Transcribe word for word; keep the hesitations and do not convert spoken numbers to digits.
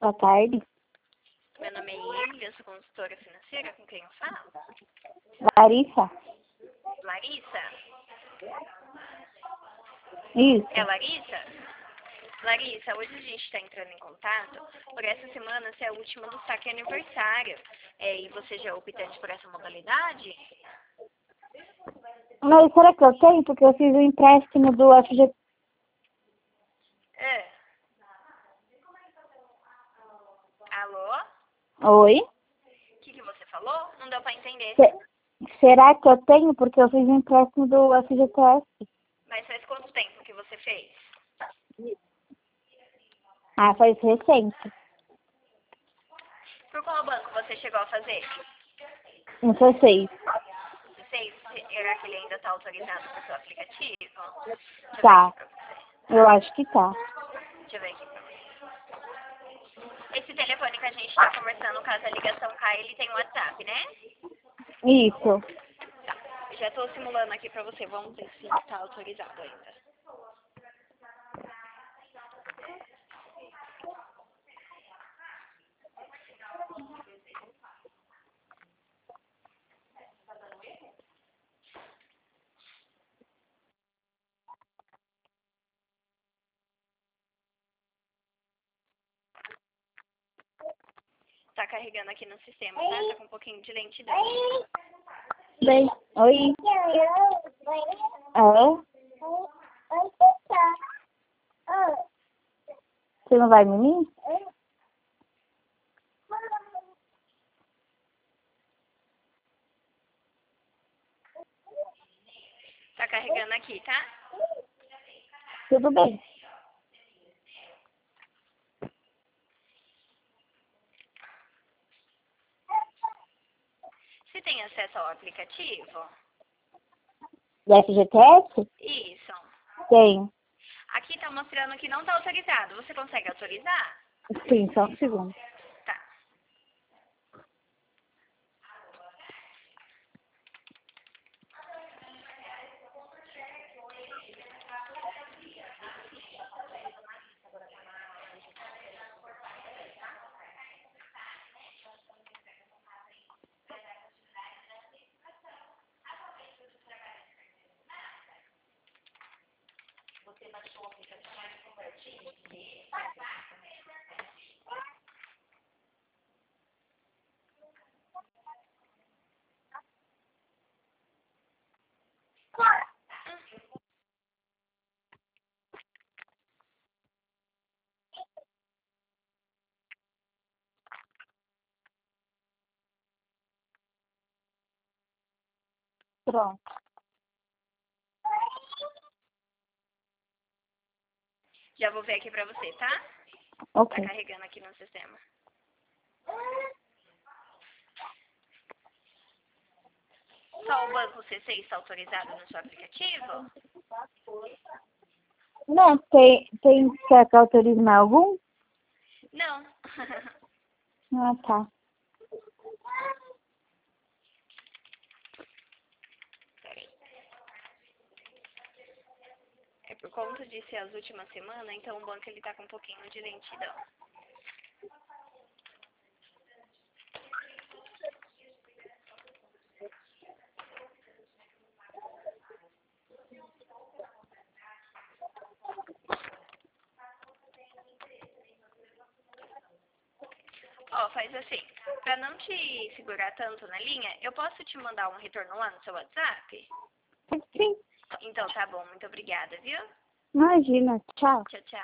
Boa tarde. Meu nome é Emily, eu sou consultora financeira. Com quem eu falo? Larissa? Larissa? Isso. É Larissa? Larissa, hoje a gente está entrando em contato por essa semana ser a última do saque aniversário. É, e você já é optante por essa modalidade? Mas será que eu tenho? Porque eu fiz o empréstimo do F G... É. Alô? Oi? O que, que você falou? Não deu para entender. Se- Será que eu tenho? Porque eu fiz o empréstimo do F G T S. Mas faz quanto tempo que você fez? Ah, faz recente. Por qual banco você chegou a fazer? Não foi seis. Não sei, será que ele ainda está autorizado no seu aplicativo? Deixa eu Tá. ver aqui pra você. Eu acho que tá. Deixa eu ver aqui pra você. Esse telefone que a gente está conversando, caso a ligação caia, ele tem WhatsApp, né? Isso. Tá. Eu já estou simulando aqui pra você. Vamos ver se está autorizado ainda. Tá carregando aqui no sistema, tá? Tá com um pouquinho de lentidão. Bem. Oi? Alô? Você não vai menino? Tá carregando aqui, tá? Tudo bem. Você tem acesso ao aplicativo? Do F G T S? Isso. Tenho. Aqui tá mostrando que não tá autorizado. Você consegue autorizar? Sim, só um segundo. Tá. Pronto. Já vou ver aqui pra você, tá? Ok. Tá carregando aqui no sistema. Só o banco C C está autorizado no seu aplicativo? Não, tem, tem quer que autorize mais algum? Não. Ah, tá. Peraí. É por conta de ser as últimas semanas, então o banco ele tá com um pouquinho de lentidão. Ó, faz assim. Pra não te segurar tanto na linha, eu posso te mandar um retorno lá no seu WhatsApp? Sim. Então tá bom, muito obrigada, viu? Imagina. Tchau. Tchau, tchau.